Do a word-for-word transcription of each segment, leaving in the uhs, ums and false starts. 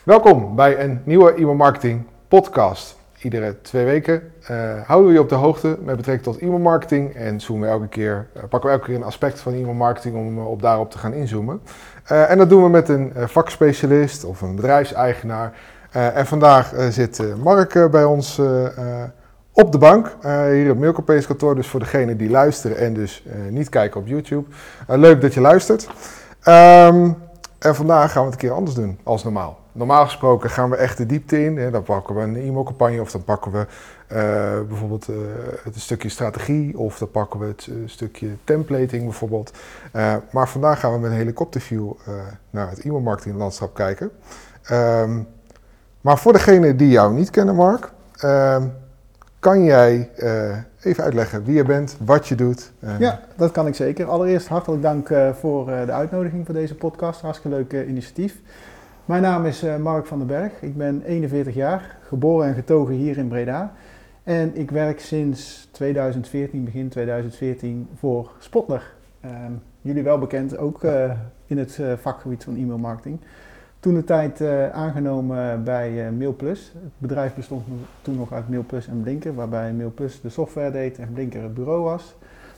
Welkom bij een nieuwe e-mailmarketing podcast. Iedere twee weken uh, houden we je op de hoogte met betrekking tot e-mailmarketing en zoomen we elke keer, uh, pakken we elke keer een aspect van e-mailmarketing om uh, op daarop te gaan inzoomen. Uh, en dat doen we met een uh, vakspecialist of een bedrijfseigenaar. Uh, en vandaag uh, zit uh, Mark uh, bij ons uh, uh, op de bank, uh, hier op Mailcampaign's kantoor. Dus voor degenen die luisteren en dus uh, niet kijken op YouTube. Uh, leuk dat je luistert. Um, en vandaag gaan we het een keer anders doen als normaal. Normaal gesproken gaan we echt de diepte in. Hè. Dan pakken we een e-mailcampagne of dan pakken we uh, bijvoorbeeld uh, het stukje strategie of dan pakken we het uh, stukje templating bijvoorbeeld. Uh, maar vandaag gaan we met een helikopterview uh, naar het e-mailmarketinglandschap kijken. Um, maar voor degenen die jou niet kennen, Mark, uh, kan jij uh, even uitleggen wie je bent, wat je doet? Uh, ja, dat kan ik zeker. Allereerst hartelijk dank uh, voor uh, de uitnodiging voor deze podcast. Hartstikke leuk uh, initiatief. Mijn naam is uh, Mark van den Berg. Ik ben eenenveertig jaar, geboren en getogen hier in Breda. En ik werk sinds tweeduizend veertien, begin tweeduizend veertien, voor Spotler. Uh, jullie wel bekend, ook uh, in het uh, vakgebied van e-mailmarketing. Toen de tijd uh, aangenomen bij uh, MailPlus. Het bedrijf bestond toen nog uit MailPlus en Blinker, waarbij MailPlus de software deed en Blinker het bureau was.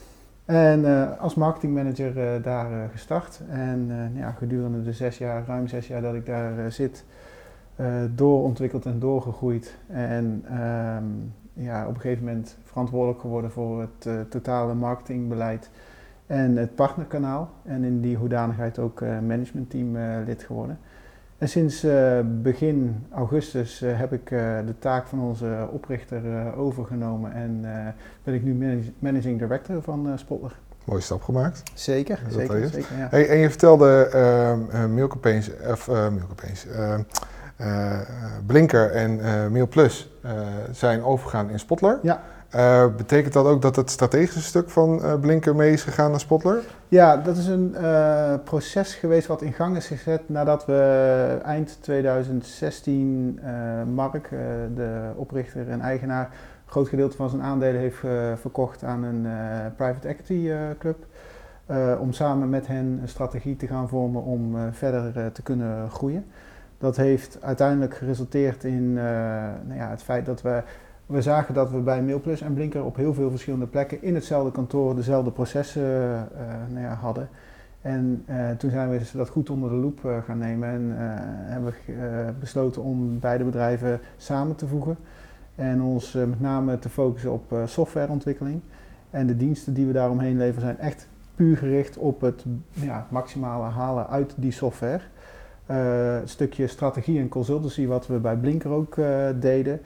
En uh, als marketingmanager uh, daar uh, gestart. En uh, ja, gedurende de zes jaar, ruim zes jaar dat ik daar uh, zit, uh, doorontwikkeld en doorgegroeid. En um, ja, op een gegeven moment verantwoordelijk geworden voor het uh, totale marketingbeleid en het partnerkanaal. En in die hoedanigheid ook uh, managementteam uh, lid geworden. En sinds uh, begin augustus uh, heb ik uh, de taak van onze oprichter uh, overgenomen en uh, ben ik nu manage- managing director van uh, Spotler. Mooie stap gemaakt. Zeker, zeker, zeker. Ja. Hey, en je vertelde uh, uh, Mailcampaign's, of uh, Mailcampaign's, uh, uh, Blinker en uh, MailPlus uh, zijn overgegaan in Spotler. Ja. Uh, betekent dat ook dat het strategische stuk van uh, Blinker mee is gegaan naar Spotler? Ja, dat is een uh, proces geweest wat in gang is gezet nadat we eind tweeduizend zestien uh, Mark, uh, de oprichter en eigenaar, een groot gedeelte van zijn aandelen heeft uh, verkocht aan een uh, private equity uh, club. Uh, om samen met hen een strategie te gaan vormen om uh, verder uh, te kunnen groeien. Dat heeft uiteindelijk geresulteerd in uh, nou ja, het feit dat we We zagen dat we bij MailPlus en Blinker op heel veel verschillende plekken in hetzelfde kantoor dezelfde processen uh, nou ja, hadden. En uh, toen zijn we dat goed onder de loep uh, gaan nemen en uh, hebben we uh, besloten om beide bedrijven samen te voegen. En ons uh, met name te focussen op uh, softwareontwikkeling. En de diensten die we daaromheen leveren zijn echt puur gericht op het ja, maximale halen uit die software. Uh, het stukje strategie en consultancy wat we bij Blinker ook uh, deden.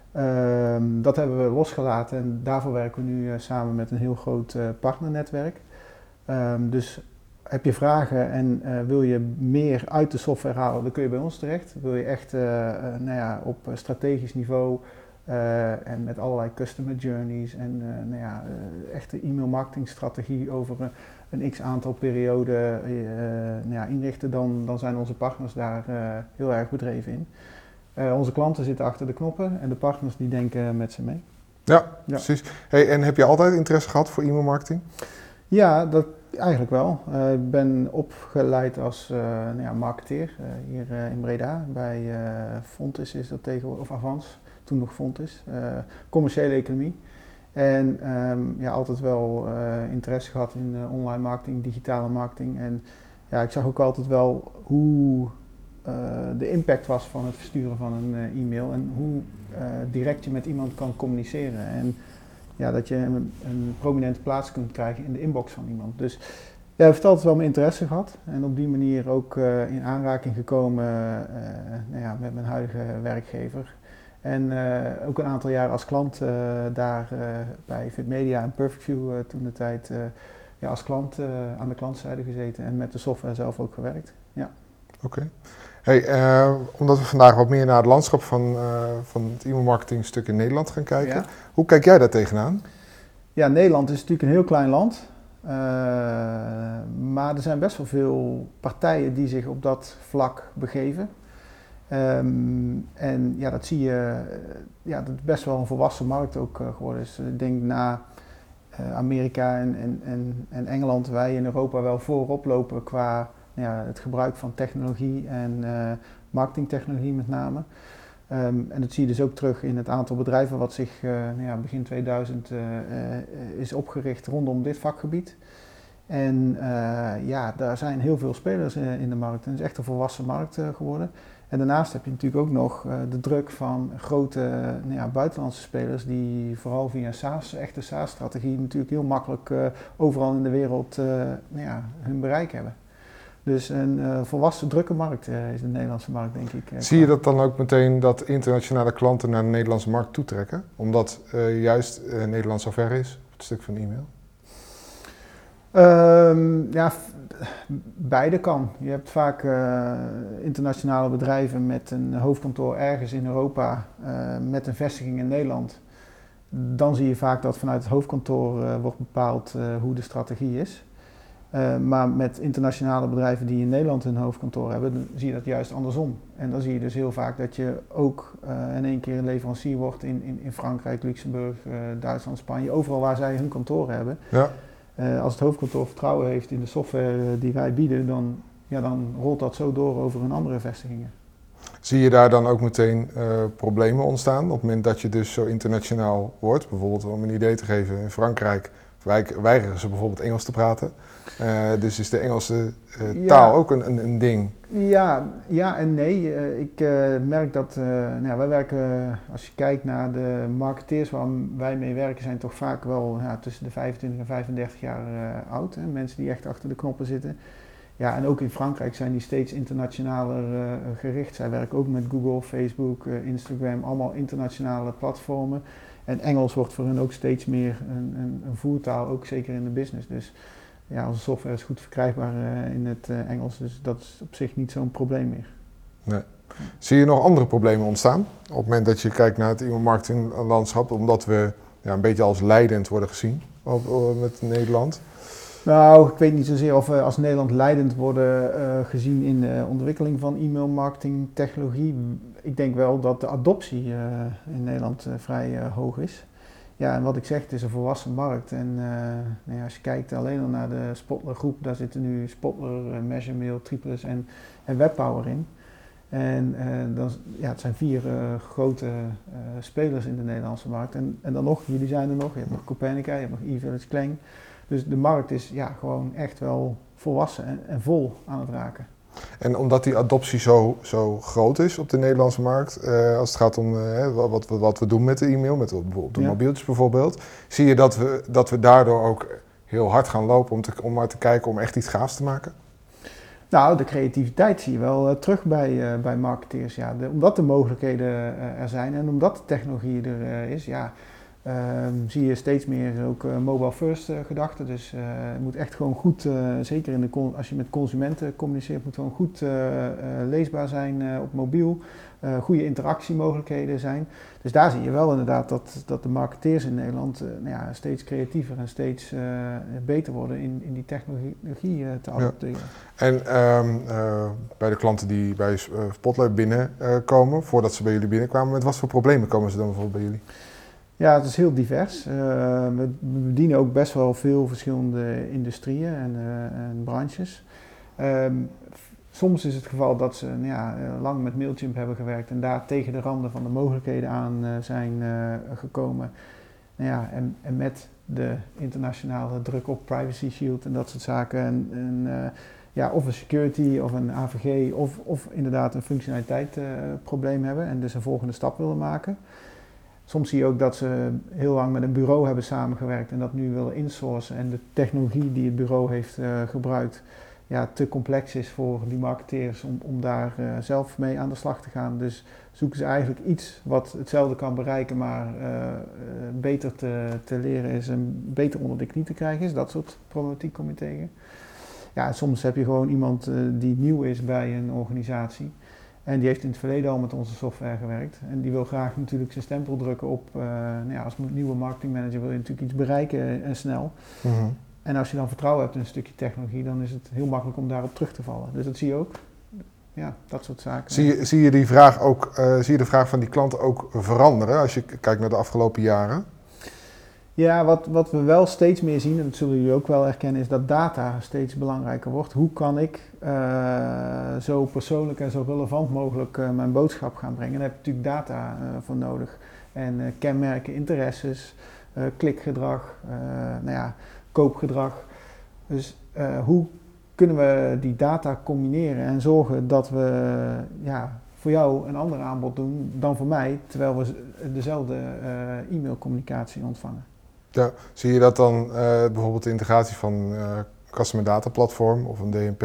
Um, dat hebben we losgelaten en daarvoor werken we nu uh, samen met een heel groot uh, partnernetwerk. Um, dus heb je vragen en uh, wil je meer uit de software halen, dan kun je bij ons terecht. Wil je echt uh, uh, nou ja, op strategisch niveau uh, en met allerlei customer journeys en uh, nou ja, uh, echte e-mail marketing strategie over uh, een x aantal perioden uh, nou ja, inrichten, dan, dan zijn onze partners daar uh, heel erg bedreven in. Uh, onze klanten zitten achter de knoppen en de partners die denken met ze mee. Ja, ja. Precies. Hey, en heb je altijd interesse gehad voor e-mailmarketing? Ja, dat eigenlijk wel. Uh, ik ben opgeleid als uh, nou ja, marketeer uh, hier uh, in Breda. Bij uh, Fontis is dat tegenwoordig, of Avans, toen nog Fontis. Uh, commerciële economie. En um, ja, altijd wel uh, interesse gehad in uh, online marketing, digitale marketing. En ja, ik zag ook altijd wel hoe Uh, de impact was van het versturen van een uh, e-mail en hoe uh, direct je met iemand kan communiceren. En ja, dat je een, een prominente plaats kunt krijgen in de inbox van iemand. Dus ja, ik heb altijd wel mijn interesse gehad en op die manier ook uh, in aanraking gekomen uh, nou ja, met mijn huidige werkgever. En uh, ook een aantal jaar als klant uh, daar uh, bij Fitmedia en PerfectView uh, toen de tijd uh, ja, als klant uh, aan de klantzijde gezeten en met de software zelf ook gewerkt. Ja. Oké. Okay. Hey, uh, omdat we vandaag wat meer naar het landschap van, uh, van het e-mailmarketing stuk in Nederland gaan kijken. Ja. Hoe kijk jij daar tegenaan? Ja, Nederland is natuurlijk een heel klein land. Uh, maar er zijn best wel veel partijen die zich op dat vlak begeven. Um, en ja, dat zie je, ja, dat is best wel een volwassen markt ook uh, geworden. Dus ik denk na uh, Amerika en, en, en, en Engeland, wij in Europa wel voorop lopen qua ja, het gebruik van technologie en uh, marketingtechnologie met name. Um, en dat zie je dus ook terug in het aantal bedrijven wat zich uh, nou ja, begin tweeduizend uh, uh, is opgericht rondom dit vakgebied. En uh, ja, daar zijn heel veel spelers uh, in de markt. En het is echt een volwassen markt uh, geworden. En daarnaast heb je natuurlijk ook nog uh, de druk van grote uh, nou ja, buitenlandse spelers die vooral via SaaS, echte SaaS-strategie natuurlijk heel makkelijk uh, overal in de wereld uh, nou ja, hun bereik hebben. Dus een uh, volwassen drukke markt uh, is de Nederlandse markt, denk ik. Uh, Zie je dat dan ook meteen dat internationale klanten naar de Nederlandse markt toetrekken? Omdat uh, juist uh, Nederland zo ver is op het stuk van e-mail? Um, ja, f- beide kan. Je hebt vaak uh, internationale bedrijven met een hoofdkantoor ergens in Europa uh, met een vestiging in Nederland. Dan zie je vaak dat vanuit het hoofdkantoor uh, wordt bepaald uh, hoe de strategie is. Uh, maar met internationale bedrijven die in Nederland hun hoofdkantoor hebben, dan zie je dat juist andersom. En dan zie je dus heel vaak dat je ook uh, in één keer een leverancier wordt in, in, in Frankrijk, Luxemburg, uh, Duitsland, Spanje, overal waar zij hun kantoor hebben. Ja. Uh, als het hoofdkantoor vertrouwen heeft in de software uh, die wij bieden, dan, ja, dan rolt dat zo door over hun andere vestigingen. Zie je daar dan ook meteen uh, problemen ontstaan op het moment dat je dus zo internationaal wordt? Bijvoorbeeld om een idee te geven, in Frankrijk weigeren ze bijvoorbeeld Engels te praten. Uh, dus is de Engelse uh, Ja. taal ook een, een, een ding? Ja, ja en nee. Uh, ik uh, merk dat, uh, nou ja, wij werken, uh, als je kijkt naar de marketeers waar wij mee werken, zijn toch vaak wel ja, tussen de vijfentwintig en vijfendertig jaar uh, oud. Hè? Mensen die echt achter de knoppen zitten. Ja, en ook in Frankrijk zijn die steeds internationaler uh, gericht. Zij werken ook met Google, Facebook, uh, Instagram, allemaal internationale platformen. En Engels wordt voor hen ook steeds meer een, een, een voertaal, ook zeker in de business. Dus ja, onze software is goed verkrijgbaar uh, in het uh, Engels, dus dat is op zich niet zo'n probleem meer. Nee. Zie je nog andere problemen ontstaan op het moment dat je kijkt naar het e-mailmarketinglandschap, omdat we ja, een beetje als leidend worden gezien op, op, met Nederland? Nou, ik weet niet zozeer of we als Nederland leidend worden uh, gezien in de ontwikkeling van e-mailmarketing technologie. Ik denk wel dat de adoptie uh, in Nederland uh, vrij uh, hoog is. Ja, en wat ik zeg, het is een volwassen markt. En uh, nou ja, als je kijkt alleen al naar de Spotler groep, daar zitten nu Spotler, uh, Measuremail, Triplus en, en Webpower in. En uh, dan, ja, het zijn vier uh, grote uh, spelers in de Nederlandse markt. En, en dan nog, jullie zijn er nog, je hebt nog Copernica, je hebt nog e-Village Klang. Dus de markt is ja, gewoon echt wel volwassen en, en vol aan het raken. En omdat die adoptie zo, zo groot is op de Nederlandse markt, uh, als het gaat om uh, wat, wat, wat we doen met de e-mail, met op de Ja. mobieltjes bijvoorbeeld, zie je dat we, dat we daardoor ook heel hard gaan lopen om, te, om maar te kijken om echt iets gaafs te maken? Nou, de creativiteit zie je wel uh, terug bij, uh, bij marketeers. Ja. De, omdat de mogelijkheden uh, er zijn en omdat de technologie er uh, is, ja, Um, zie je steeds meer ook uh, mobile first uh, gedachten. Dus uh, het moet echt gewoon goed, uh, zeker in de con- als je met consumenten communiceert, moet gewoon goed uh, uh, leesbaar zijn uh, op mobiel. Uh, goede interactiemogelijkheden zijn. Dus daar zie je wel inderdaad dat, dat de marketeers in Nederland uh, nou ja, steeds creatiever en steeds uh, beter worden in, in die technologie uh, te adopteren. Ja. En um, uh, bij de klanten die bij uh, Spotlight binnenkomen, uh, voordat ze bij jullie binnenkwamen, met wat voor problemen komen ze dan bijvoorbeeld bij jullie? Ja, het is heel divers. Uh, we bedienen ook best wel veel verschillende industrieën en, uh, en branches. Um, soms is het geval dat ze nou ja, lang met Mailchimp hebben gewerkt en daar tegen de randen van de mogelijkheden aan uh, zijn uh, gekomen. Nou ja, en, en met de internationale druk op Privacy Shield en dat soort zaken. En, en, uh, ja, of een security of een A V G of, of inderdaad een functionaliteit uh, probleem hebben en dus een volgende stap willen maken. Soms zie je ook dat ze heel lang met een bureau hebben samengewerkt en dat nu willen insourcen en de technologie die het bureau heeft uh, gebruikt ja, te complex is voor die marketeers om, om daar uh, zelf mee aan de slag te gaan. Dus zoeken ze eigenlijk iets wat hetzelfde kan bereiken, maar uh, uh, beter te, te leren is en beter onder de knie te krijgen is. Dat soort problematiek kom je tegen. Ja, soms heb je gewoon iemand uh, die nieuw is bij een organisatie. En die heeft in het verleden al met onze software gewerkt. En die wil graag natuurlijk zijn stempel drukken op, uh, nou ja, als nieuwe marketingmanager wil je natuurlijk iets bereiken en snel. Mm-hmm. En als je dan vertrouwen hebt in een stukje technologie, dan is het heel makkelijk om daarop terug te vallen. Dus dat zie je ook. Ja, dat soort zaken. Zie je, zie je die vraag ook, uh, zie je de vraag van die klanten ook veranderen als je k- kijkt naar de afgelopen jaren? Ja, wat, wat we wel steeds meer zien, en dat zullen jullie ook wel herkennen, is dat data steeds belangrijker wordt. Hoe kan ik uh, zo persoonlijk en zo relevant mogelijk uh, mijn boodschap gaan brengen? Daar heb je natuurlijk data uh, voor nodig. En uh, kenmerken, interesses, uh, klikgedrag, uh, nou ja, koopgedrag. Dus uh, hoe kunnen we die data combineren en zorgen dat we ja, voor jou een ander aanbod doen dan voor mij, terwijl we dezelfde uh, e-mailcommunicatie ontvangen? Ja, zie je dat dan uh, bijvoorbeeld de integratie van uh, Customer Data Platform of een D M P,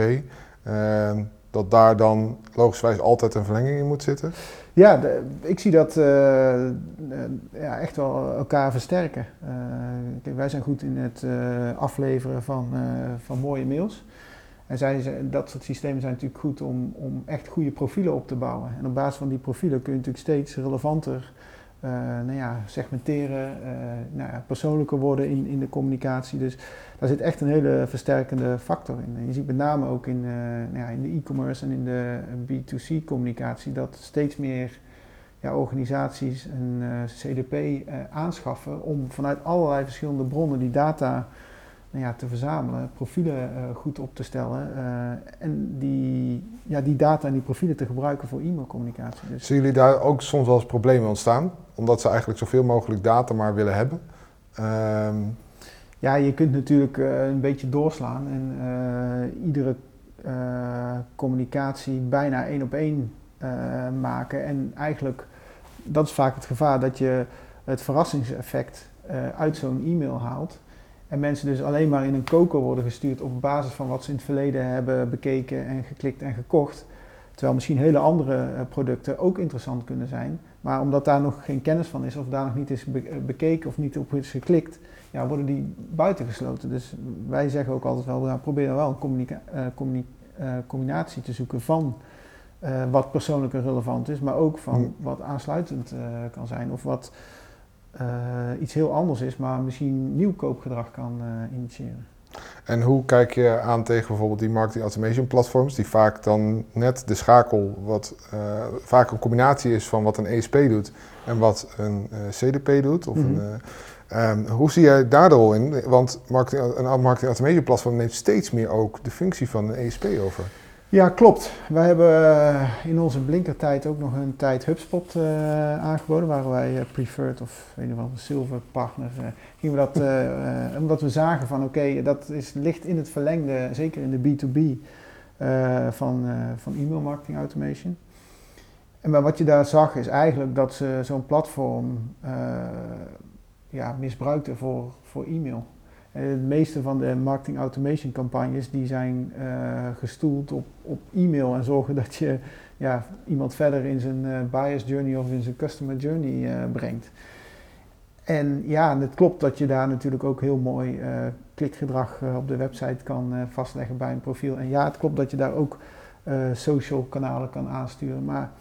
uh, dat daar dan logischwijs altijd een verlenging in moet zitten? Ja, de, ik zie dat uh, uh, ja, echt wel elkaar versterken. Uh, kijk, wij zijn goed in het uh, afleveren van, uh, van mooie mails. En zij, dat soort systemen zijn natuurlijk goed om, om echt goede profielen op te bouwen. En op basis van die profielen kun je natuurlijk steeds relevanter Uh, nou ja, segmenteren, uh, nou ja, persoonlijker worden in, in de communicatie. Dus daar zit echt een hele versterkende factor in. En je ziet met name ook in, uh, nou ja, in de e-commerce en in de B twee C communicatie dat steeds meer ja, organisaties een uh, C D P uh, aanschaffen om vanuit allerlei verschillende bronnen die data nou ja, te verzamelen, profielen uh, goed op te stellen uh, en die, ja, die data en die profielen te gebruiken voor e-mailcommunicatie. Dus. Zien jullie daar ook soms wel eens problemen ontstaan? Omdat ze eigenlijk zoveel mogelijk data maar willen hebben? Um... Ja, je kunt natuurlijk uh, een beetje doorslaan en uh, iedere uh, communicatie bijna één op één uh, maken. En eigenlijk, dat is vaak het gevaar, dat je het verrassingseffect uh, uit zo'n e-mail haalt. En mensen dus alleen maar in een koker worden gestuurd op basis van wat ze in het verleden hebben bekeken en geklikt en gekocht. Terwijl misschien hele andere uh, producten ook interessant kunnen zijn. Maar omdat daar nog geen kennis van is of daar nog niet is be- bekeken of niet op is geklikt, ja, worden die buitengesloten. Dus wij zeggen ook altijd wel, nou, probeer dan wel een communica- uh, communi- uh, combinatie te zoeken van uh, wat persoonlijk en relevant is, maar ook van mm. wat aansluitend uh, kan zijn of wat uh, iets heel anders is, maar misschien nieuw koopgedrag kan uh, initiëren. En hoe kijk je aan tegen bijvoorbeeld die marketing automation platforms, die vaak dan net de schakel, wat uh, vaak een combinatie is van wat een E S P doet en wat een uh, C D P doet? Of mm-hmm. een, uh, um, hoe zie jij daar de rol in? Want marketing, een marketing automation platform neemt steeds meer ook de functie van een E S P over. Ja, klopt. Wij hebben uh, in onze blinkertijd ook nog een tijd HubSpot uh, aangeboden, waar wij uh, preferred of een of andere silver partner uh, gingen we dat, uh, uh, omdat we zagen van oké, okay, dat is, ligt in het verlengde, zeker in de B twee B uh, van, uh, van e-mail marketing automation. En maar wat je daar zag is eigenlijk dat ze zo'n platform uh, ja, misbruikten voor, voor e-mail. En het meeste van de marketing automation campagnes die zijn uh, gestoeld op, op e-mail en zorgen dat je ja, iemand verder in zijn uh, buyer's journey of in zijn customer journey uh, brengt. En ja, het klopt dat je daar natuurlijk ook heel mooi uh, klikgedrag uh, op de website kan uh, vastleggen bij een profiel. En ja, het klopt dat je daar ook uh, social kanalen kan aansturen. Maar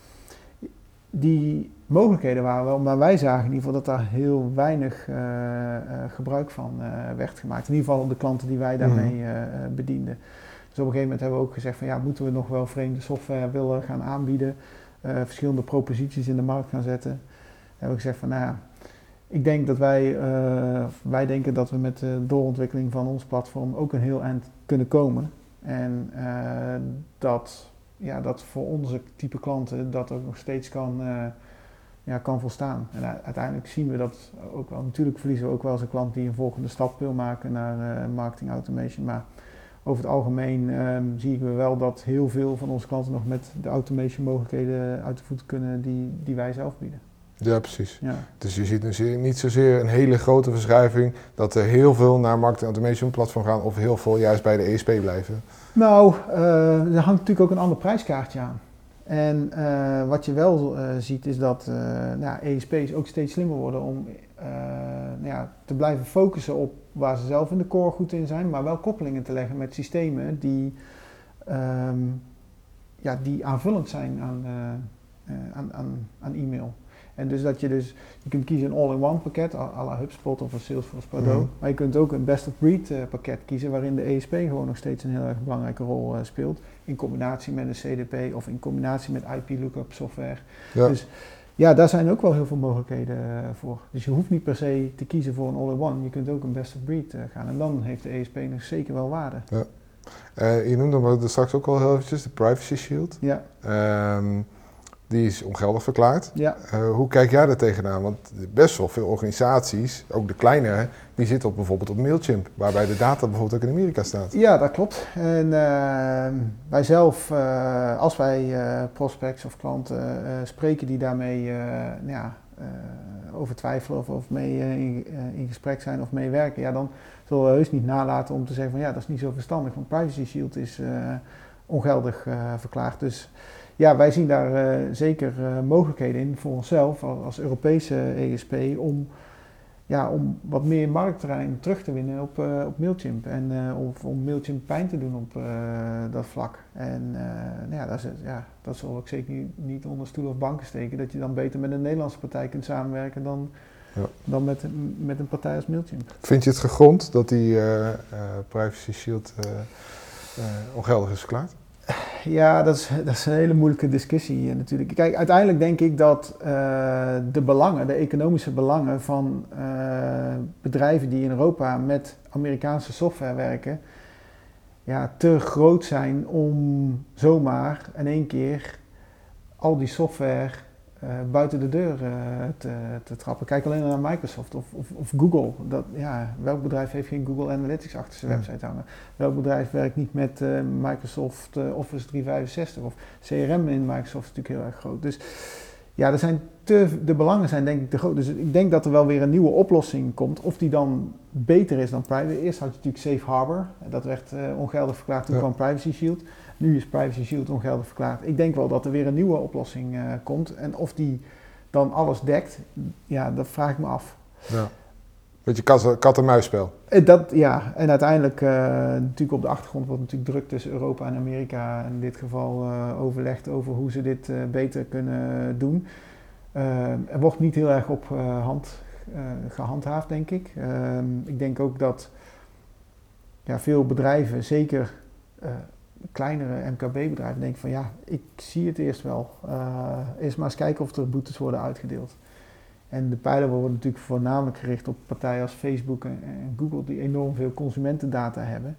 die mogelijkheden waren wel, maar wij zagen in ieder geval dat daar heel weinig uh, uh, gebruik van uh, werd gemaakt. In ieder geval op de klanten die wij daarmee uh, bedienden. Dus op een gegeven moment hebben we ook gezegd van ja, moeten we nog wel vreemde software willen gaan aanbieden, uh, verschillende proposities in de markt gaan zetten. Dan hebben we gezegd van nou ja, ik denk dat wij, uh, wij denken dat we met de doorontwikkeling van ons platform ook een heel eind kunnen komen. En uh, dat... Ja, dat voor onze type klanten dat ook nog steeds kan, uh, ja, kan volstaan. En uh, uiteindelijk zien we dat ook wel. Natuurlijk verliezen we ook wel eens een klant die een volgende stap wil maken naar uh, marketing automation. Maar over het algemeen um, zien we wel dat heel veel van onze klanten nog met de automation mogelijkheden uit de voet kunnen die, die wij zelf bieden. Ja, precies. Ja. Dus je ziet dus niet zozeer een hele grote verschuiving dat er heel veel naar marketing automation platform gaan of heel veel juist bij de E S P blijven. Nou, uh, er hangt natuurlijk ook een ander prijskaartje aan. En uh, wat je wel uh, ziet is dat uh, nou, E S P's ook steeds slimmer worden om uh, nou ja, te blijven focussen op waar ze zelf in de core goed in zijn, maar wel koppelingen te leggen met systemen die, um, ja, die aanvullend zijn aan, uh, uh, aan, aan, aan e-mail. En dus dat je dus, je kunt kiezen een all-in-one pakket, à la HubSpot of een Salesforce Pardot. Mm-hmm. Maar je kunt ook een best-of-breed uh, pakket kiezen waarin de E S P gewoon nog steeds een heel erg belangrijke rol uh, speelt. In combinatie met een C D P of in combinatie met I P lookup software. Ja. Dus Ja, daar zijn ook wel heel veel mogelijkheden uh, voor. Dus je hoeft niet per se te kiezen voor een all-in-one. Je kunt ook een best of breed uh, gaan. En dan heeft de E S P nog zeker wel waarde. Ja. Uh, je noemde maar straks ook al heel eventjes de Privacy Shield. Ja. Um, die is ongeldig verklaard. Ja. Uh, hoe kijk jij daar tegenaan? Want best wel veel organisaties, ook de kleinere, die zitten op, bijvoorbeeld op Mailchimp, waarbij de data bijvoorbeeld ook in Amerika staat. Ja, dat klopt. En uh, wij zelf, uh, als wij uh, prospects of klanten uh, spreken die daarmee uh, nou ja, uh, over twijfelen of, of mee uh, in, uh, in gesprek zijn of meewerken, ja, dan zullen we heus niet nalaten om te zeggen van ja, dat is niet zo verstandig, want Privacy Shield is uh, ongeldig uh, verklaard. Dus ja, wij zien daar uh, zeker uh, mogelijkheden in voor onszelf als, als Europese E S P om, ja, om wat meer marktterrein terug te winnen op, uh, op Mailchimp. En uh, of, om Mailchimp pijn te doen op uh, dat vlak. En uh, nou ja, dat, is, ja, dat zal ik zeker niet, niet onder stoelen of banken steken. Dat je dan beter met een Nederlandse partij kunt samenwerken dan, ja. dan met, met een partij als Mailchimp. Vind je het gegrond dat die uh, uh, Privacy Shield uh, uh, ongeldig is verklaard? Ja, dat is, dat is een hele moeilijke discussie natuurlijk. Kijk, uiteindelijk denk ik dat uh, de belangen, de economische belangen van uh, bedrijven die in Europa met Amerikaanse software werken, ja, te groot zijn om zomaar in één keer al die software uh, buiten de deur uh, te, te trappen. Kijk alleen naar Microsoft of, of, of Google. Dat, ja, welk bedrijf heeft geen Google Analytics achter zijn website hangen? Welk bedrijf werkt niet met uh, Microsoft uh, Office driehonderdvijfenzestig of C R M in Microsoft is natuurlijk heel erg groot. Dus ja, er zijn te, de belangen zijn denk ik te groot. Dus ik denk dat er wel weer een nieuwe oplossing komt. Of die dan beter is dan Privacy. Eerst had je natuurlijk Safe Harbor. Dat werd uh, ongeldig verklaard, toen ja. kwam Privacy Shield. Nu is Privacy Shield ongeldig verklaard. Ik denk wel dat er weer een nieuwe oplossing uh, komt. En of die dan alles dekt, ja, dat vraag ik me af. Ja. Beetje kat, kat en muisspel. Dat, ja, en uiteindelijk uh, natuurlijk op de achtergrond wordt natuurlijk druk tussen Europa en Amerika in dit geval uh, overlegd over hoe ze dit uh, beter kunnen doen. Uh, er wordt niet heel erg op uh, hand uh, gehandhaafd, denk ik. Uh, ik denk ook dat ja, veel bedrijven, zeker uh, kleinere M K B-bedrijven, denken van ja, ik zie het eerst wel. Uh, eerst maar eens kijken of er boetes worden uitgedeeld. En de pijlen worden natuurlijk voornamelijk gericht op partijen als Facebook en, en Google die enorm veel consumentendata hebben.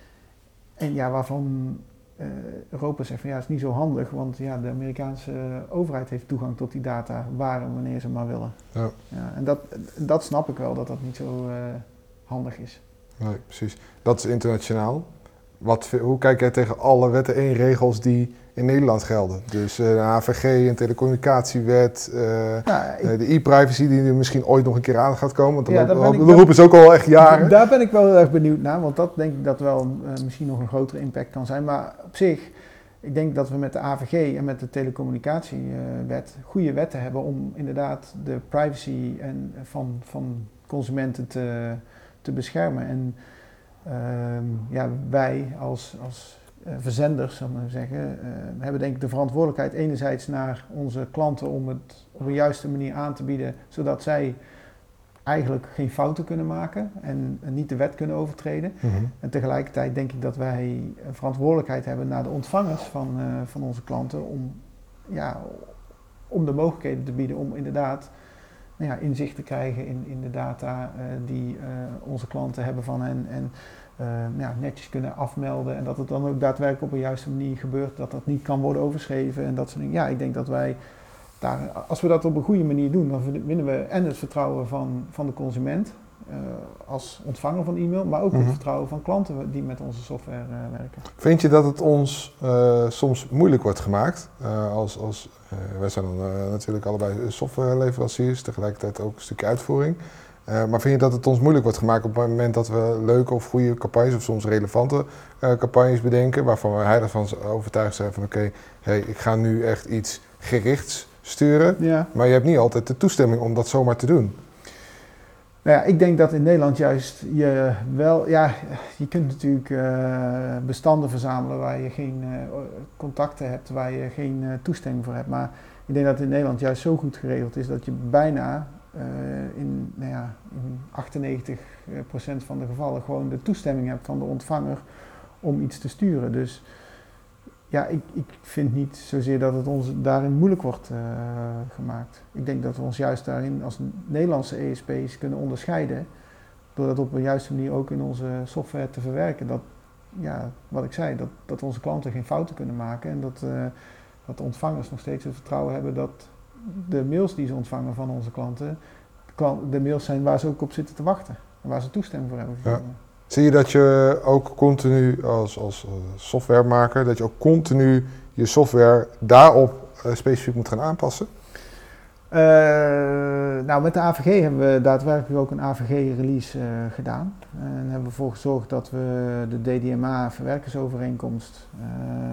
En ja, waarvan uh, Europa zegt van ja, het is niet zo handig, want ja, de Amerikaanse overheid heeft toegang tot die data waar en wanneer ze maar willen. Ja. Ja, en dat, dat snap ik wel, dat dat niet zo uh, handig is. Nee, precies. Dat is internationaal. Wat, hoe kijk jij tegen alle wetten en regels die in Nederland gelden? Dus uh, de A V G, een telecommunicatiewet, uh, ja, ik, uh, de e-privacy die er misschien ooit nog een keer aan gaat komen. Want dan ja, lopen, ik, dat roepen ze ook al echt jaren. Daar ben ik wel heel erg benieuwd naar, want dat denk ik dat wel uh, misschien nog een grotere impact kan zijn. Maar op zich, ik denk dat we met de A V G en met de telecommunicatiewet goede wetten hebben om inderdaad de privacy en van, van consumenten te, te beschermen. En Uh, ja, wij als, als uh, verzenders, zal ik maar zeggen, uh, hebben denk ik de verantwoordelijkheid enerzijds naar onze klanten om het op een juiste manier aan te bieden, zodat zij eigenlijk geen fouten kunnen maken en, en niet de wet kunnen overtreden. Mm-hmm. En tegelijkertijd denk ik dat wij een verantwoordelijkheid hebben naar de ontvangers van, uh, van onze klanten om, ja, om de mogelijkheden te bieden om inderdaad nou ja, inzicht te krijgen in, in de data uh, die uh, onze klanten hebben van hen en uh, ja, netjes kunnen afmelden en dat het dan ook daadwerkelijk op een juiste manier gebeurt, dat dat niet kan worden overschreven en dat soort dingen. Ja, ik denk dat wij daar, als we dat op een goede manier doen, dan winnen we en het vertrouwen van, van de consument uh, als ontvanger van e-mail, maar ook mm-hmm. het vertrouwen van klanten die met onze software uh, werken. Vind je dat het ons uh, soms moeilijk wordt gemaakt? Uh, als, als, uh, wij zijn dan uh, natuurlijk allebei softwareleveranciers, tegelijkertijd ook een stukje uitvoering. Uh, maar vind je dat het ons moeilijk wordt gemaakt op het moment dat we leuke of goede campagnes of soms relevante uh, campagnes bedenken, waarvan we heilig van overtuigd zijn van oké, okay, hey, ik ga nu echt iets gerichts sturen, ja. Maar je hebt niet altijd de toestemming om dat zomaar te doen. Nou ja, ik denk dat in Nederland juist je wel, ja, je kunt natuurlijk uh, bestanden verzamelen waar je geen uh, contacten hebt, waar je geen uh, toestemming voor hebt. Maar ik denk dat in Nederland juist zo goed geregeld is dat je bijna uh, in, nou ja, in achtennegentig procent van de gevallen gewoon de toestemming hebt van de ontvanger om iets te sturen. Dus ja, ik, ik vind niet zozeer dat het ons daarin moeilijk wordt uh, gemaakt. Ik denk dat we ons juist daarin als Nederlandse E S P's kunnen onderscheiden. Door dat op een juiste manier ook in onze software te verwerken. Dat, ja, wat ik zei, dat, dat onze klanten geen fouten kunnen maken. En dat, uh, dat de ontvangers nog steeds het vertrouwen hebben dat de mails die ze ontvangen van onze klanten, de mails zijn waar ze ook op zitten te wachten. En waar ze toestemming voor hebben gegeven. Ja. Zie je dat je ook continu als, als softwaremaker, dat je ook continu je software daarop uh, specifiek moet gaan aanpassen? Uh, nou, met de A V G hebben we daadwerkelijk ook een A V G-release uh, gedaan. En hebben we ervoor gezorgd dat we de D D M A-verwerkersovereenkomst uh,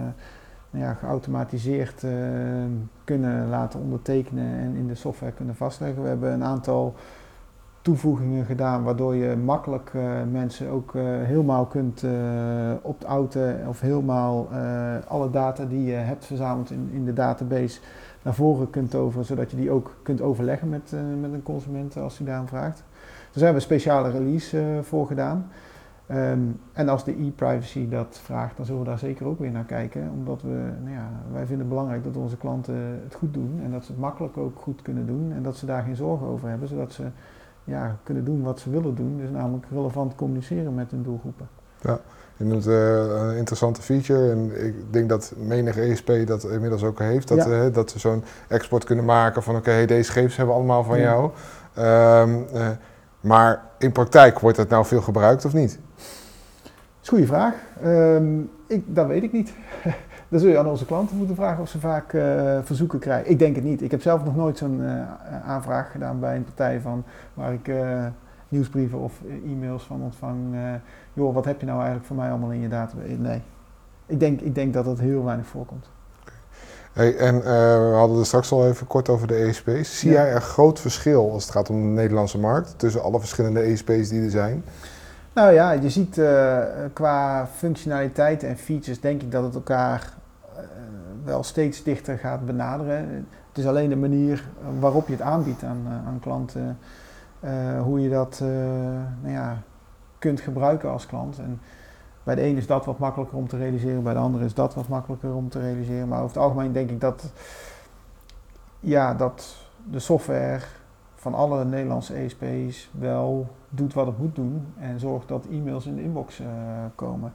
nou ja, geautomatiseerd uh, kunnen laten ondertekenen en in de software kunnen vastleggen. We hebben een aantal toevoegingen gedaan waardoor je makkelijk uh, mensen ook uh, helemaal kunt uh, opt-outen of helemaal uh, alle data die je hebt verzameld in, in de database naar voren kunt toveren, zodat je die ook kunt overleggen met, uh, met een consument als hij daarom vraagt. Dus daar hebben we een speciale release uh, voor gedaan. Um, en als de e-privacy dat vraagt, dan zullen we daar zeker ook weer naar kijken. Omdat we, nou ja, wij vinden het belangrijk dat onze klanten het goed doen en dat ze het makkelijk ook goed kunnen doen en dat ze daar geen zorgen over hebben, zodat ze ja, kunnen doen wat ze willen doen. Dus namelijk relevant communiceren met hun doelgroepen. Ja, je noemt uh, een interessante feature en ik denk dat menig E S P dat inmiddels ook heeft. Dat, ja. uh, dat ze zo'n export kunnen maken van oké, okay, deze gegevens hebben we allemaal van ja. jou. Um, uh, maar in praktijk wordt het nou veel gebruikt of niet? Dat is een goede vraag. Um, ik, dat weet ik niet. Dan zul je aan onze klanten moeten vragen of ze vaak uh, verzoeken krijgen. Ik denk het niet. Ik heb zelf nog nooit zo'n uh, aanvraag gedaan bij een partij van waar ik uh, nieuwsbrieven of uh, e-mails van ontvang. Uh, joh, wat heb je nou eigenlijk voor mij allemaal in je database? Nee. Ik denk, ik denk dat dat heel weinig voorkomt. Hey, en uh, we hadden het straks al even kort over de E S P's. Zie ja. jij een groot verschil als het gaat om de Nederlandse markt tussen alle verschillende E S P's die er zijn? Nou ja, je ziet uh, qua functionaliteiten en features denk ik dat het elkaar uh, wel steeds dichter gaat benaderen. Het is alleen de manier waarop je het aanbiedt aan, uh, aan klanten, uh, hoe je dat uh, nou ja, kunt gebruiken als klant. En bij de een is dat wat makkelijker om te realiseren, bij de andere is dat wat makkelijker om te realiseren. Maar over het algemeen denk ik dat, ja, dat de software van alle Nederlandse E S P's wel doet wat het moet doen en zorgt dat e-mails in de inbox uh, komen.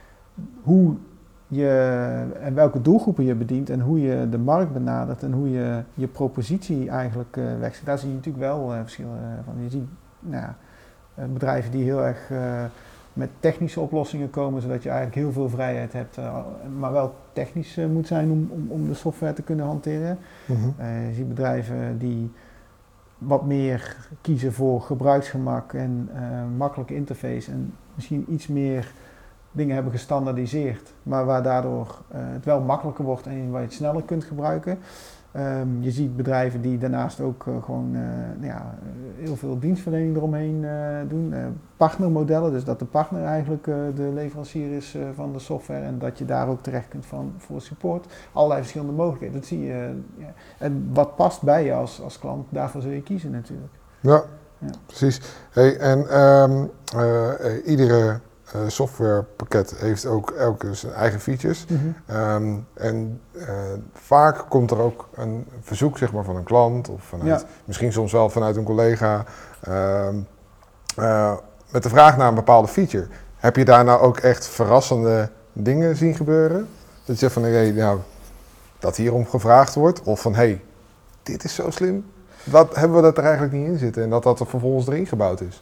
Hoe je en welke doelgroepen je bedient en hoe je de markt benadert en hoe je je propositie eigenlijk uh, wegzet, daar zie je natuurlijk wel uh, verschillen van. Je ziet nou ja, bedrijven die heel erg uh, met technische oplossingen komen, zodat je eigenlijk heel veel vrijheid hebt, uh, maar wel technisch uh, moet zijn om, om, om de software te kunnen hanteren. Mm-hmm. Uh, je ziet bedrijven die wat meer kiezen voor gebruiksgemak en uh, makkelijke interface en misschien iets meer dingen hebben gestandaardiseerd, maar waar daardoor uh, het wel makkelijker wordt en waar je het sneller kunt gebruiken. Um, je ziet bedrijven die daarnaast ook uh, gewoon uh, nou ja, heel veel dienstverlening eromheen uh, doen. Uh, partnermodellen, dus dat de partner eigenlijk uh, de leverancier is uh, van de software en dat je daar ook terecht kunt van, voor support. Allerlei verschillende mogelijkheden, dat zie je. Uh, ja. En wat past bij je als, als klant, daarvoor zul je kiezen natuurlijk. Ja, ja. Precies. Hey, en um, uh, iedere Uh, softwarepakket heeft ook elke zijn eigen features. Mm-hmm. Um, en uh, vaak komt er ook een verzoek zeg maar, van een klant of vanuit, ja. misschien soms wel vanuit een collega uh, uh, met de vraag naar een bepaalde feature. Heb je daar nou ook echt verrassende dingen zien gebeuren? Dat je zegt van hey, nou, dat hierom gevraagd wordt of van hey, dit is zo slim. Wat hebben we dat er eigenlijk niet in zitten en dat dat er vervolgens erin gebouwd is?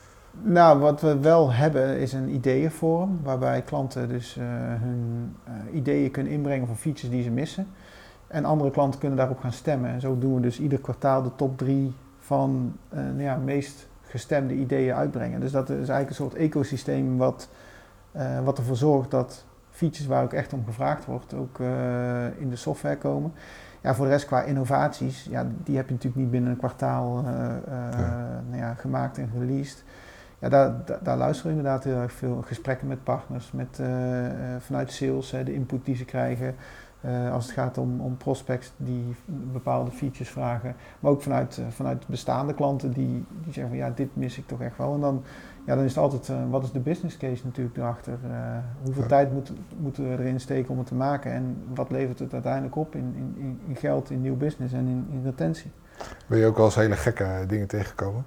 Nou, wat we wel hebben is een ideeënforum, waarbij klanten dus uh, hun uh, ideeën kunnen inbrengen van features die ze missen. En andere klanten kunnen daarop gaan stemmen. En zo doen we dus ieder kwartaal de top drie van uh, nou ja, meest gestemde ideeën uitbrengen. Dus dat is eigenlijk een soort ecosysteem wat, uh, wat ervoor zorgt dat features waar ook echt om gevraagd wordt, ook uh, in de software komen. Ja, voor de rest qua innovaties, ja, die heb je natuurlijk niet binnen een kwartaal uh, uh, ja. Nou ja, gemaakt en released. Ja, daar, daar, daar luisteren we inderdaad heel erg veel gesprekken met partners, met, uh, uh, vanuit sales, uh, de input die ze krijgen. Uh, als het gaat om, om prospects die bepaalde features vragen. Maar ook vanuit, uh, vanuit bestaande klanten die, die zeggen van ja, dit mis ik toch echt wel. En dan, ja, dan is het altijd, uh, wat is de business case natuurlijk erachter? Uh, hoeveel ja. tijd moet, moeten we erin steken om het te maken? En wat levert het uiteindelijk op in, in, in geld, in nieuw business en in, in retentie? Ben je ook wel eens hele gekke dingen tegengekomen?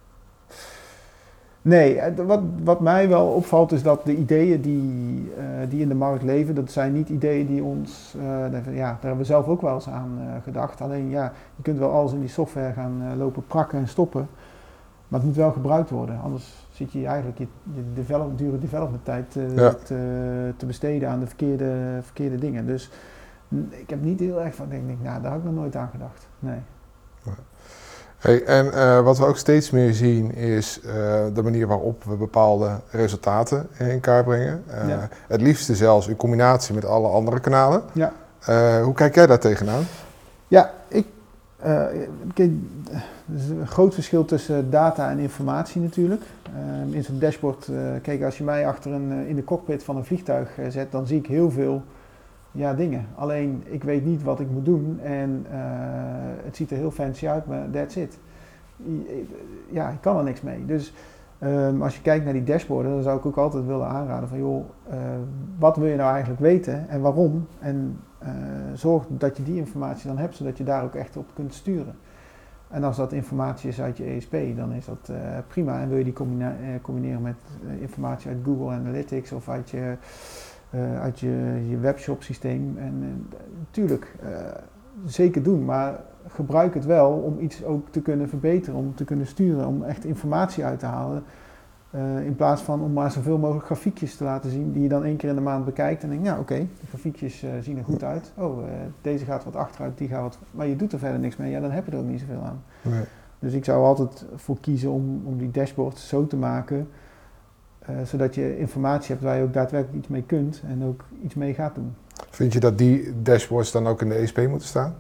Nee, wat, wat mij wel opvalt is dat de ideeën die, uh, die in de markt leven, dat zijn niet ideeën die ons, uh, ja, daar hebben we zelf ook wel eens aan uh, gedacht. Alleen ja, je kunt wel alles in die software gaan uh, lopen prakken en stoppen, maar het moet wel gebruikt worden. Anders zit je eigenlijk je, je develop, dure development tijd uh, ja. te, te besteden aan de verkeerde, verkeerde dingen. Dus ik heb niet heel erg van, denk ik, nou daar heb ik nog nooit aan gedacht, nee. Ja. Hey, en uh, wat we ook steeds meer zien is uh, de manier waarop we bepaalde resultaten in kaart brengen. Uh, ja. Het liefste zelfs in combinatie met alle andere kanalen. Ja. Uh, hoe kijk jij daar tegenaan? Ja, ik, uh, kijk, er is een groot verschil tussen data en informatie natuurlijk. Uh, in zo'n dashboard, uh, kijk, als je mij achter een, uh, in de cockpit van een vliegtuig uh, zet, dan zie ik heel veel ja, dingen. Alleen, ik weet niet wat ik moet doen en uh, het ziet er heel fancy uit, maar that's it. Ja, ik kan er niks mee. Dus um, als je kijkt naar die dashboarden, dan zou ik ook altijd willen aanraden van joh, uh, wat wil je nou eigenlijk weten en waarom? En uh, zorg dat je die informatie dan hebt, zodat je daar ook echt op kunt sturen. En als dat informatie is uit je E S P, dan is dat uh, prima. En wil je die combina- uh, combineren met uh, informatie uit Google Analytics of uit je Uh, uit je, je webshop systeem. En natuurlijk, uh, uh, zeker doen, maar gebruik het wel om iets ook te kunnen verbeteren, om te kunnen sturen, om echt informatie uit te halen. Uh, in plaats van om maar zoveel mogelijk grafiekjes te laten zien die je dan één keer in de maand bekijkt en denkt, nou oké, okay, de grafiekjes uh, zien er goed uit. Oh, uh, deze gaat wat achteruit, die gaat wat... Maar je doet er verder niks mee, ja, dan heb je er ook niet zoveel aan. Nee. Dus ik zou altijd voor kiezen om, om die dashboards zo te maken, Uh, zodat je informatie hebt waar je ook daadwerkelijk iets mee kunt en ook iets mee gaat doen. Vind je dat die dashboards dan ook in de E S P moeten staan?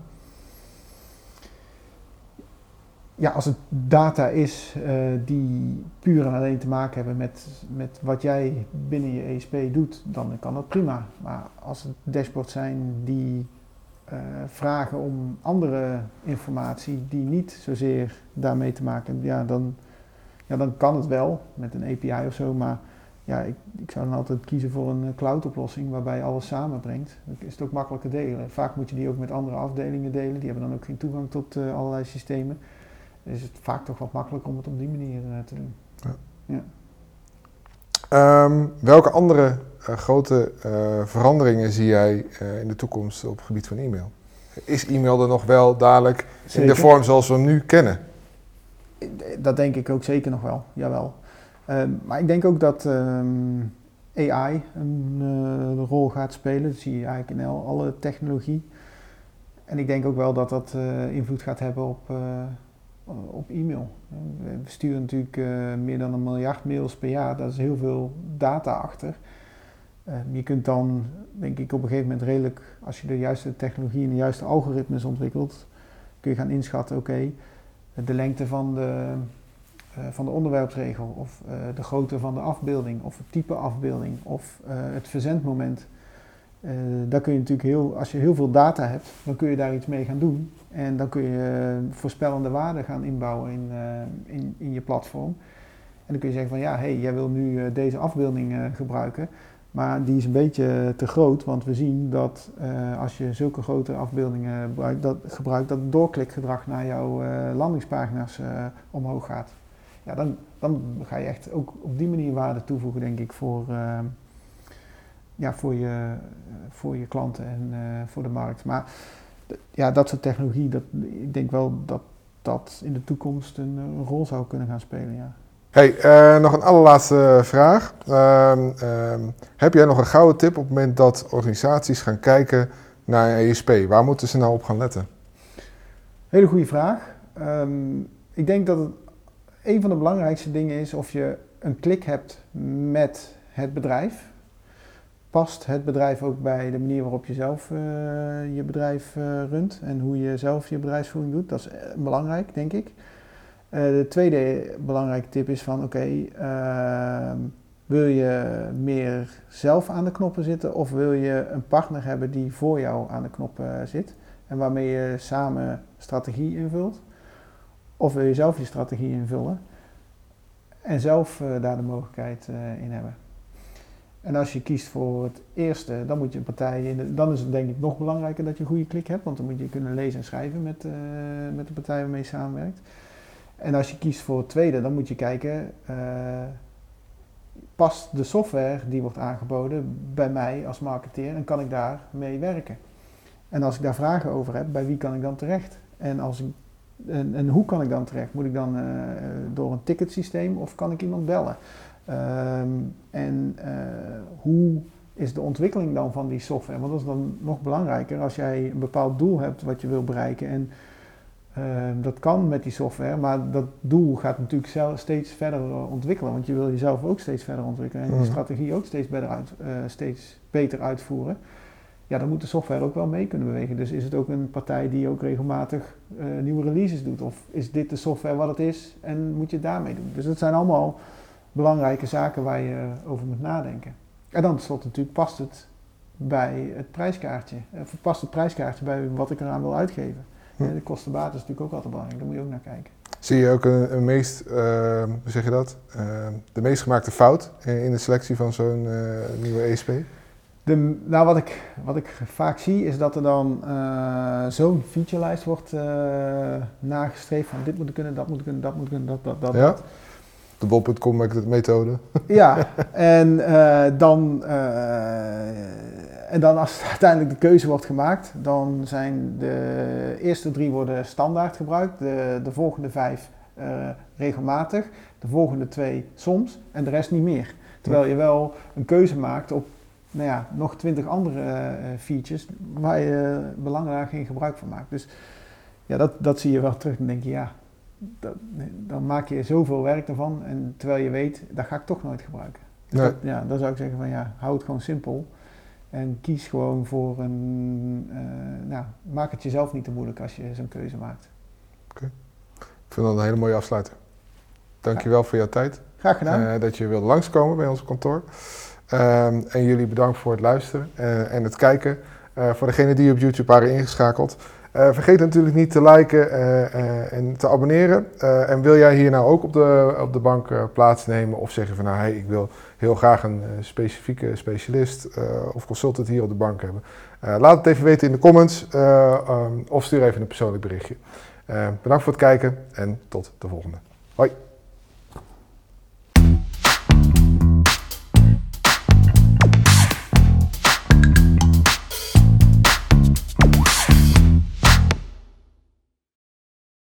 Ja, als het data is uh, die puur en alleen te maken hebben met, met wat jij binnen je E S P doet, dan kan dat prima. Maar als het dashboards zijn die uh, vragen om andere informatie die niet zozeer daarmee te maken hebben, ja, dan... Ja, dan kan het wel met een A P I of zo, maar ja, ik, ik zou dan altijd kiezen voor een cloud-oplossing waarbij je alles samenbrengt. Dan is het ook makkelijker delen. Vaak moet je die ook met andere afdelingen delen, die hebben dan ook geen toegang tot uh, allerlei systemen. Dan is het vaak toch wat makkelijker om het op die manier uh, te doen. Ja. Ja. Um, welke andere uh, grote uh, veranderingen zie jij uh, in de toekomst op het gebied van e-mail? Is e-mail er nog wel dadelijk Zeker. in de vorm zoals we hem nu kennen? Dat denk ik ook zeker nog wel, jawel. Um, maar ik denk ook dat um, A I een uh, rol gaat spelen. Dat zie je eigenlijk in al, alle technologie. En ik denk ook wel dat dat uh, invloed gaat hebben op, uh, op e-mail. We sturen natuurlijk uh, meer dan een miljard mails per jaar. Daar is heel veel data achter. Uh, je kunt dan, denk ik, op een gegeven moment redelijk, als je de juiste technologie en de juiste algoritmes ontwikkelt, kun je gaan inschatten, oké, okay, de lengte van de, uh, van de onderwerpsregel of uh, de grootte van de afbeelding of het type afbeelding of uh, het verzendmoment. Uh, daar kun je natuurlijk heel, als je heel veel data hebt, dan kun je daar iets mee gaan doen. En dan kun je uh, voorspellende waarden gaan inbouwen in, uh, in, in je platform. En dan kun je zeggen van ja, hé, hey, jij wil nu uh, deze afbeelding uh, gebruiken. Maar die is een beetje te groot, want we zien dat uh, als je zulke grote afbeeldingen gebruikt, dat, gebruikt, dat het doorklikgedrag naar jouw uh, landingspagina's uh, omhoog gaat. Ja, dan, dan ga je echt ook op die manier waarde toevoegen, denk ik, voor, uh, ja, voor, je, uh, voor je klanten en uh, voor de markt. Maar d- ja, dat soort technologie, dat, ik denk wel dat dat in de toekomst een, een rol zou kunnen gaan spelen, ja. Hey, uh, nog een allerlaatste vraag. Uh, uh, heb jij nog een gouden tip op het moment dat organisaties gaan kijken naar een E S P? Waar moeten ze nou op gaan letten? Hele goede vraag. Um, ik denk dat het een van de belangrijkste dingen is of je een klik hebt met het bedrijf. Past het bedrijf ook bij de manier waarop je zelf uh, je bedrijf uh, runt en hoe je zelf je bedrijfsvoering doet? Dat is uh, belangrijk, denk ik. Uh, de tweede belangrijke tip is van oké, okay, uh, Wil je meer zelf aan de knoppen zitten of wil je een partner hebben die voor jou aan de knoppen zit en waarmee je samen strategie invult? Of wil je zelf je strategie invullen en zelf uh, daar de mogelijkheid uh, in hebben? En als je kiest voor het eerste, dan moet je een partij in de, dan is het denk ik nog belangrijker dat je een goede klik hebt, want dan moet je kunnen lezen en schrijven met, uh, met de partij waarmee je samenwerkt. En als je kiest voor het tweede, dan moet je kijken, uh, past de software die wordt aangeboden bij mij als marketeer en kan ik daar mee werken? En als ik daar vragen over heb, bij wie kan ik dan terecht? En, als ik, en, en hoe kan ik dan terecht? Moet ik dan uh, door een ticketsysteem of kan ik iemand bellen? Um, en uh, hoe is de ontwikkeling dan van die software? Want dat is dan nog belangrijker als jij een bepaald doel hebt wat je wil bereiken. En uh, dat kan met die software, maar dat doel gaat natuurlijk zelf steeds verder ontwikkelen. Want je wil jezelf ook steeds verder ontwikkelen en je strategie ook steeds beter, uit, uh, steeds beter uitvoeren. Ja, dan moet de software ook wel mee kunnen bewegen. Dus is het ook een partij die ook regelmatig uh, nieuwe releases doet? Of is dit de software wat het is en moet je het daarmee doen? Dus dat zijn allemaal belangrijke zaken waar je over moet nadenken. En dan tenslotte natuurlijk, past het bij het prijskaartje? Of past het prijskaartje bij wat ik eraan wil uitgeven? Hm. De kostenbaat is natuurlijk ook altijd belangrijk, daar moet je ook naar kijken. Zie je ook een, een meest, uh, hoe zeg je dat, uh, de meest gemaakte fout in de selectie van zo'n uh, nieuwe E S P? De, nou, wat ik, wat ik vaak zie is dat er dan uh, zo'n featurelijst wordt uh, nagestreefd van dit moet ik kunnen, dat moet ik kunnen, dat moet ik kunnen, dat, dat, dat. Ja? Dat. De bol punt com methode. Ja, en, uh, dan, uh, en dan als uiteindelijk de keuze wordt gemaakt, dan zijn de eerste drie worden standaard gebruikt, de, de volgende vijf uh, regelmatig, de volgende twee soms en de rest niet meer. Terwijl je wel een keuze maakt op nou ja, nog twintig andere uh, features waar je belangrijk geen gebruik van maakt. Dus ja, dat, dat zie je wel terug en denk je ja, dat, dan maak je zoveel werk ervan en terwijl je weet, dat ga ik toch nooit gebruiken. Dus nee. dat, ja, dan zou ik zeggen van ja, hou het gewoon simpel en kies gewoon voor een, uh, nou, maak het jezelf niet te moeilijk als je zo'n keuze maakt. Oké, okay. Ik vind dat een hele mooie afsluiter. Dankjewel ja. voor jouw tijd. Graag gedaan. Uh, dat je wilde langskomen bij ons kantoor. Um, en jullie bedankt voor het luisteren uh, en het kijken. Uh, voor degenen die op YouTube waren ingeschakeld. Uh, vergeet natuurlijk niet te liken uh, uh, en te abonneren. Uh, en wil jij hier nou ook op de, op de bank uh, plaatsnemen of zeggen van nou hey, ik wil heel graag een uh, specifieke specialist uh, of consultant hier op de bank hebben. Uh, laat het even weten in de comments uh, um, of stuur even een persoonlijk berichtje. Uh, bedankt voor het kijken en tot de volgende. Hoi!